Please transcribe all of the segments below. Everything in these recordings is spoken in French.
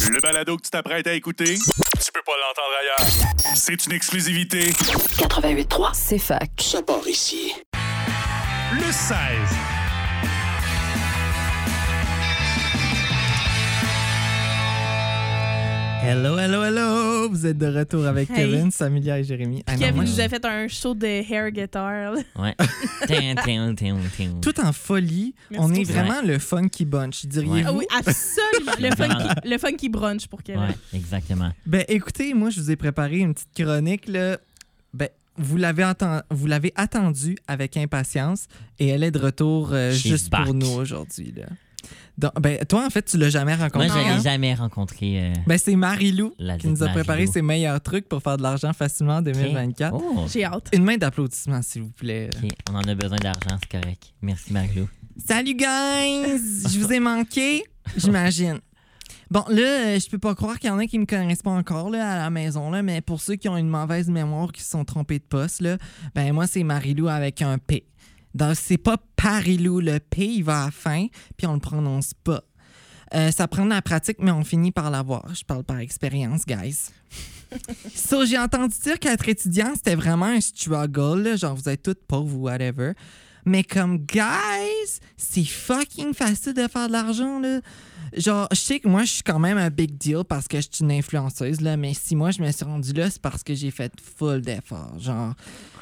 Le balado que tu t'apprêtes à écouter, tu peux pas l'entendre ailleurs. C'est une exclusivité. 88.3, c'est fac. Ça part ici. Le 16. Hello, hello, hello! Vous êtes de retour avec Hey. Kevin, Samulia et Jérémy. Ah non, Kevin moi, nous a fait un show de hair guitar. Là. Ouais. tout en folie, Merci on est pour ça. vraiment le funky bunch, diriez-vous? Ouais. Ah oui, absolument. Le funky brunch pour Kevin. Ouais, exactement. Ben écoutez, moi je vous ai préparé une petite chronique là. Ben vous l'avez attendu avec impatience et elle est de retour She's juste back. pour nous aujourd'hui là. Donc, ben toi en fait tu l'as jamais rencontré. Moi, je hein? l'ai jamais rencontré. Ben c'est Marie-Lou La qui nous a préparé Marie-Lou. ses meilleurs trucs pour faire de l'argent facilement en 2024. Oh, J'ai hâte. Une main d'applaudissements s'il vous plaît. OK, on en a besoin d'argent, c'est correct. Merci, Marie-Lou. Salut guys! Je vous ai manqué, j'imagine. Bon, là, je peux pas croire qu'il y en a qui me connaissent pas encore là, à la maison, là, mais pour ceux qui ont une mauvaise mémoire, qui se sont trompés de poste, là, ben moi, c'est Marie-Lou avec un P. Donc, c'est pas Parilou, le P, il va à la fin, puis on le prononce pas. Ça prend de la pratique, mais on finit par l'avoir. Je parle par expérience, guys. So, j'ai entendu dire qu'être étudiant, c'était vraiment un struggle, là, genre vous êtes toutes pauvres ou whatever. Mais comme, guys, c'est fucking facile de faire de l'argent, là. Genre, je sais que moi, je suis quand même un big deal parce que je suis une influenceuse, là, mais si moi, je me suis rendue là, c'est parce que j'ai fait full d'efforts. Genre,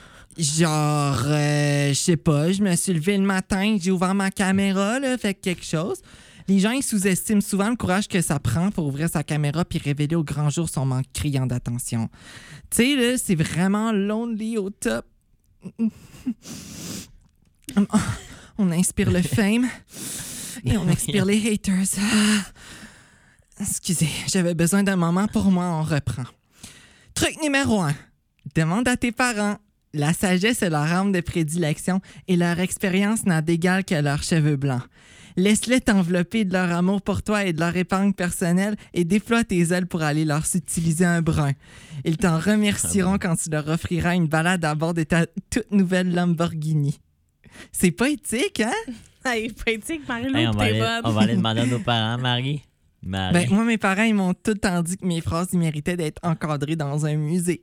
je sais pas, je me suis levé le matin, j'ai ouvert ma caméra, là, fait quelque chose. Les gens, ils sous-estiment souvent le courage que ça prend pour ouvrir sa caméra puis révéler au grand jour son manque criant d'attention. Tu sais, là, c'est vraiment lonely au top. On inspire le fame et on expire les haters. Excusez, j'avais besoin d'un moment pour moi, on reprend. Truc numéro 1. Demande à tes parents. La sagesse est leur arme de prédilection et leur expérience n'a d'égal que leurs cheveux blancs. Laisse-les t'envelopper de leur amour pour toi et de leur épargne personnelle et déploie tes ailes pour aller leur subtiliser un brin. Ils t'en remercieront quand tu leur offriras une balade à bord de ta toute nouvelle Lamborghini. C'est poétique, hein? Hey, poétique, Marie-Lou, Hey, on va t'es aller bonne. on va aller demander à nos parents, Marie. Ben, moi, mes parents, ils m'ont tout le temps dit que mes phrases, ils méritaient d'être encadrées dans un musée.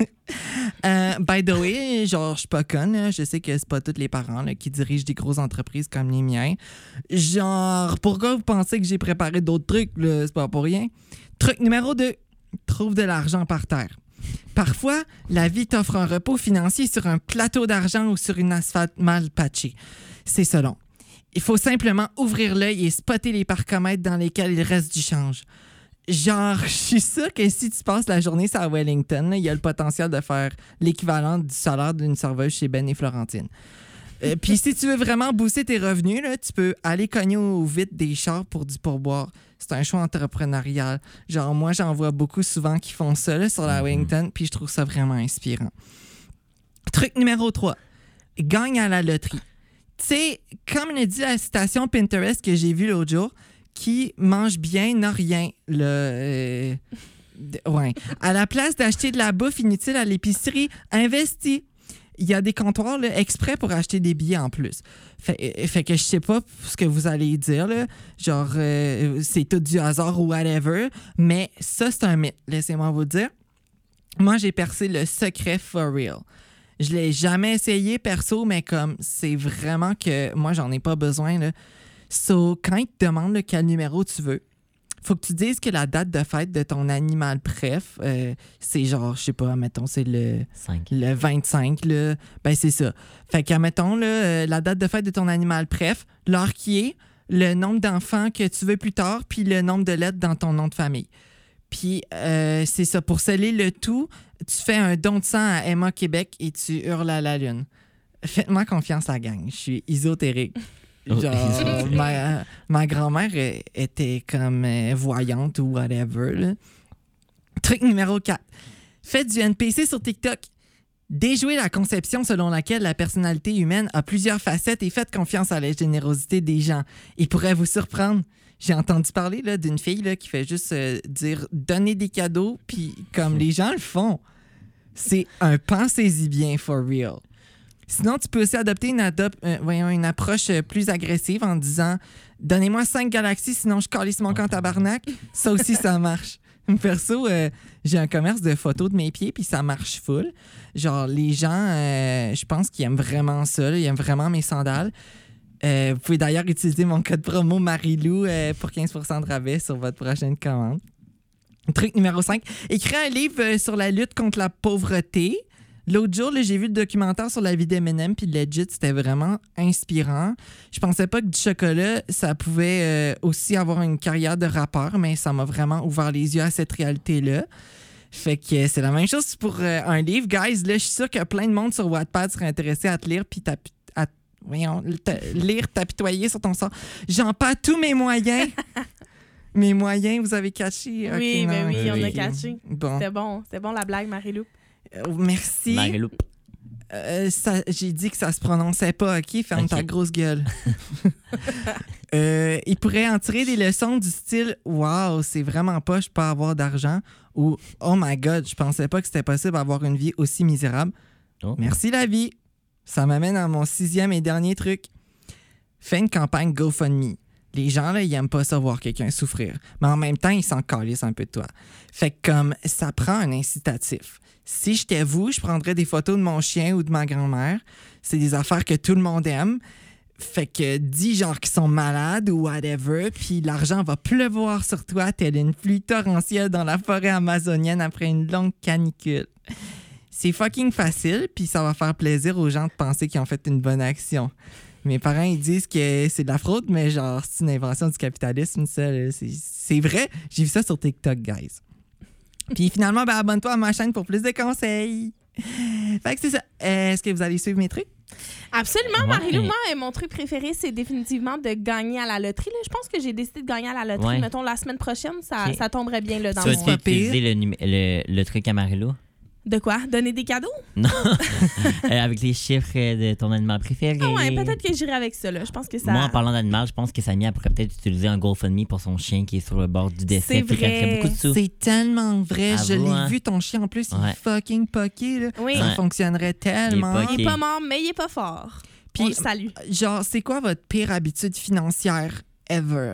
By the way, genre, je suis pas conne, là. Je sais que c'est pas tous les parents là, qui dirigent des grosses entreprises comme les miens. Genre, pourquoi vous pensez que j'ai préparé d'autres trucs, là? C'est pas pour rien. Truc numéro 2, trouve de l'argent par terre. Parfois, la vie t'offre un repos financier sur un plateau d'argent ou sur une asphalte mal patchée. C'est selon. Il faut simplement ouvrir l'œil et spotter les parcomètres dans lesquels il reste du change. Genre, je suis sûre que si tu passes la journée sur Wellington, là, il y a le potentiel de faire l'équivalent du salaire d'une serveuse chez Ben et Florentine. Puis si tu veux vraiment booster tes revenus, là, tu peux aller cogner au vide des chars pour du pourboire. C'est un choix entrepreneurial. Genre, moi, j'en vois beaucoup souvent qui font ça là, sur la Wellington, puis je trouve ça vraiment inspirant. Truc numéro 3. Gagne à la loterie. Tu sais, comme le dit la citation Pinterest que j'ai vue l'autre jour, qui mange bien n'a rien. Ouais. À la place d'acheter de la bouffe inutile à l'épicerie, investis. Il y a des comptoirs là, exprès pour acheter des billets en plus. Fait que je sais pas ce que vous allez dire, là. Genre, c'est tout du hasard ou whatever, mais ça, c'est un mythe. Laissez-moi vous dire. Moi, j'ai percé le secret for real. Je l'ai jamais essayé perso, mais comme c'est vraiment que moi, j'en ai pas besoin, là. So, quand ils te demandent là, quel numéro tu veux, faut que tu dises que la date de fête de ton animal préf, c'est genre, je sais pas, mettons, c'est le 25, là. Ben, c'est ça. Fait que, mettons, là, la date de fête de ton animal préf, l'heure qui est, le nombre d'enfants que tu veux plus tard, puis le nombre de lettres dans ton nom de famille. Puis, c'est ça. Pour sceller le tout, tu fais un don de sang à Emma Québec et tu hurles à la lune. Faites-moi confiance, la gang. Je suis ésotérique. Genre, ma grand-mère était comme voyante ou whatever. Là. Truc numéro 4. Faites du NPC sur TikTok. Déjouez la conception selon laquelle la personnalité humaine a plusieurs facettes et faites confiance à la générosité des gens. Il pourrait vous surprendre. J'ai entendu parler là, d'une fille là, qui fait juste dire « donner des cadeaux », puis comme les gens le font. C'est un pensez-y bien for real. Sinon, tu peux aussi adopter une approche plus agressive en disant Donnez-moi 5 galaxies, sinon je calisse mon camp tabarnak. Ça aussi, ça marche. Perso, j'ai un commerce de photos de mes pieds, puis ça marche full. Genre, les gens, je pense qu'ils aiment vraiment ça. Là, ils aiment vraiment mes sandales. Vous pouvez d'ailleurs utiliser mon code promo Marilou pour 15% de rabais sur votre prochaine commande. Truc numéro 5. Écrire un livre sur la lutte contre la pauvreté. L'autre jour, là, j'ai vu le documentaire sur la vie d'Eminem, puis legit, c'était vraiment inspirant. Je pensais pas que du chocolat, ça pouvait aussi avoir une carrière de rappeur, mais ça m'a vraiment ouvert les yeux à cette réalité-là. Fait que c'est la même chose pour un livre. Guys, là, je suis sûre que plein de monde sur Wattpad serait intéressé à te lire, puis lire, t'apitoyer sur ton sort. J'en perds tous mes moyens. Mes moyens, vous avez catché? Oui, okay, mais non, oui, okay. on a catché. Bon. C'était bon la blague, Marie-Lou. Merci. Marilou. J'ai dit que ça se prononçait pas, OK? Ferme ta grosse gueule. Il pourrait en tirer des leçons du style « Wow, c'est vraiment pas, je peux avoir d'argent » ou « Oh my God, je pensais pas que c'était possible d'avoir une vie aussi misérable. Oh. Merci la vie. » Ça m'amène à mon 6e et dernier truc. Fais une campagne GoFundMe. Les gens, là, ils aiment pas ça voir quelqu'un souffrir. Mais en même temps, ils s'en calissent un peu de toi. Fait que comme ça prend un incitatif. Si j'étais vous, je prendrais des photos de mon chien ou de ma grand-mère. C'est des affaires que tout le monde aime. Fait que dis genre qu'ils sont malades ou whatever, puis l'argent va pleuvoir sur toi telle une pluie torrentielle dans la forêt amazonienne après une longue canicule. C'est fucking facile, puis ça va faire plaisir aux gens de penser qu'ils ont fait une bonne action. Mes parents, ils disent que c'est de la fraude, mais genre, c'est une invention du capitalisme, ça. Là. C'est vrai. J'ai vu ça sur TikTok, guys. Puis finalement, ben, abonne-toi à ma chaîne pour plus de conseils. Fait que c'est ça. Est-ce que vous allez suivre mes trucs? Absolument, Ouais. Marie-Lou. Moi, mon truc préféré, c'est définitivement de gagner à la loterie. Là, je pense que j'ai décidé de gagner à la loterie. Ouais. Mettons, la semaine prochaine, ça, Ok. ça tomberait bien là, dans Tu mon... vas-tu utiliser le truc à Marilou? De quoi? Donner des cadeaux? Non. Avec les chiffres de ton animal préféré. Ah ouais, peut-être que j'irai avec ça. Là. Je pense que ça... Moi, en parlant d'animal, je pense que Samia pourrait peut-être utiliser un GoFundMe pour son chien qui est sur le bord du décès. C'est Puis qu'elle ferait vrai. beaucoup de sous. C'est tellement vrai. Avoue, Je l'ai hein. vu, ton chien, en plus, il Ouais. est fucking poqué. Là. Oui. Ça Ouais. fonctionnerait tellement. poqué. Il est pas mort, mais il est pas fort. Puis, On le salue. genre, c'est quoi votre pire habitude financière ever?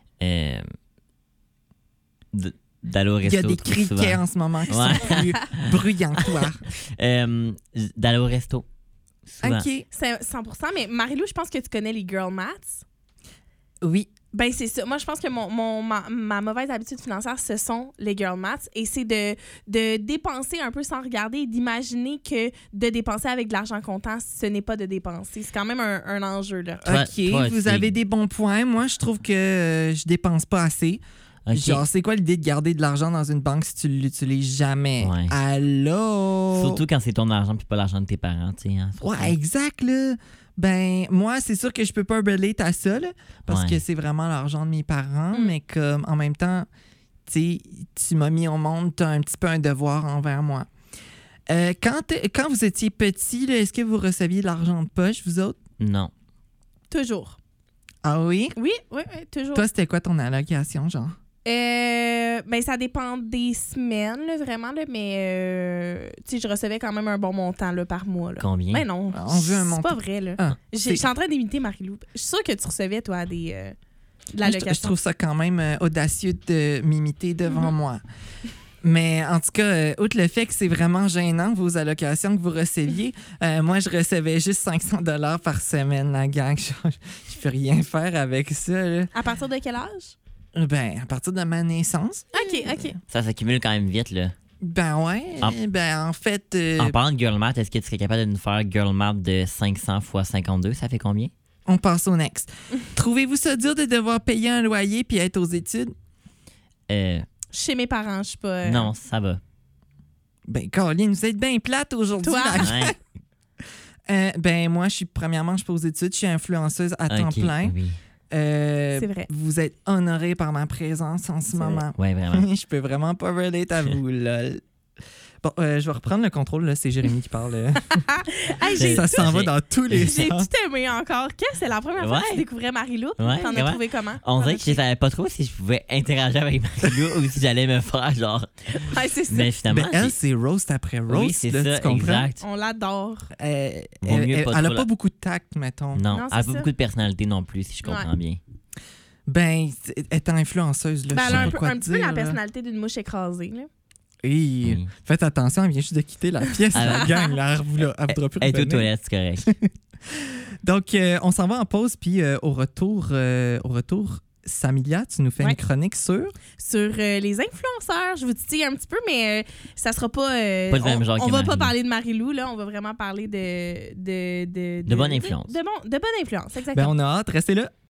D'aller au Il resto y a des trop criquets souvent. en ce moment qui Ouais. sont plus bruyants que toi. D'aller au resto. Souvent. OK. C'est 100%. Mais Marie-Lou, je pense que tu connais les girl maths. Oui. Ben, c'est ça. Moi, je pense que ma mauvaise habitude financière, ce sont les girl maths. Et c'est de dépenser un peu sans regarder et d'imaginer que de dépenser avec de l'argent comptant, ce n'est pas de dépenser. C'est quand même un enjeu, là. Toi- OK, toi, vous c'est- avez des bons points. Moi, je trouve que je dépense pas assez. Ok. Genre, c'est quoi l'idée de garder de l'argent dans une banque si tu l'utilises jamais? Ouais. Allô? Surtout quand c'est ton argent puis pas l'argent de tes parents, tu sais. Hein, surtout. Ouais, exact, là. Ben, moi, c'est sûr que je peux pas relate à ça, là, parce Ouais. que c'est vraiment l'argent de mes parents, mais comme, en même temps, tu sais, tu m'as mis au monde, t'as un petit peu un devoir envers moi. Quand vous étiez petit, là, est-ce que vous receviez de l'argent de poche, vous autres? Non. Toujours. Ah oui? Oui, toujours. Toi, c'était quoi ton allocation, genre? Ben, ça dépend des semaines, là, vraiment, là, mais tu sais, je recevais quand même un bon montant là, par mois. Là. Combien? Ben non, On veut un c'est montant. pas vrai. Là. Ah, Je suis en train d'imiter Marie-Lou. Je suis sûre que tu recevais, toi, de Moi, l'allocation. je trouve ça quand même audacieux de m'imiter devant moi. Mais en tout cas, outre le fait que c'est vraiment gênant, vos allocations que vous receviez, moi, je recevais juste 500 $ par semaine, la gang. Je peux rien faire avec ça. Là. À partir de quel âge? Ben, à partir de ma naissance. OK. Ça s'accumule quand même vite, là. Ben ouais. Ben en fait... En parlant de girl math, est-ce que tu serais capable de nous faire girl math de 500 x 52? Ça fait combien? On passe au next. Trouvez-vous ça dur de devoir payer un loyer puis être aux études? Chez mes parents, je suis pas... Non, ça va. Ben, Caroline, vous êtes bien plate aujourd'hui. Toi? la Ouais. ben moi, je suis pas aux études, je suis influenceuse à temps Ok, plein. Oui. C'est vrai. Vous êtes honoré par ma présence en ce C'est moment. Ouais, vraiment. Je peux vraiment pas relate à vous, lol. Bon, je vais reprendre le contrôle, là. C'est Jérémy qui parle. Hey, j'ai Ça s'en va j'ai- dans tous les j'ai sens. tout aimé encore. Qu'est-ce que c'est la première fois que Ouais. tu découvrais Marie-Lou? Ouais, T'en as ouais. trouvé comment? On dirait que je savais pas trop si je pouvais interagir avec Marilou ou si j'allais me faire genre. Ouais, c'est ça. Mais finalement. Ben, elle, c'est roast après roast. oui, c'est là, ça, tu comprends? exact. On l'adore. Vaut mieux pas elle a trop pas la- beaucoup de tact, mettons. Non, Non, elle a c'est pas ça. beaucoup de personnalité non plus, si je comprends bien. Ben, étant influenceuse, là, Ben, je elle a sais un pas peu, quoi un te petit peu dire. la là. personnalité d'une mouche écrasée. Là. Hey, Mm. faites attention, elle vient juste de quitter la pièce, la gang. Là, elle voudra plus Elle est aux revenir. toilettes, c'est correct. Donc, on s'en va en pause, puis au retour, Samilia, tu nous fais Ouais. une chronique sur... Sur les influenceurs, je vous titille un petit peu, mais ça sera pas... Pas du même genre on que va pas Marie-Lou. parler de Marie-Lou, là. On va vraiment parler de De bonne influence. De bonne influence, Ben, exactement. on a hâte, restez là.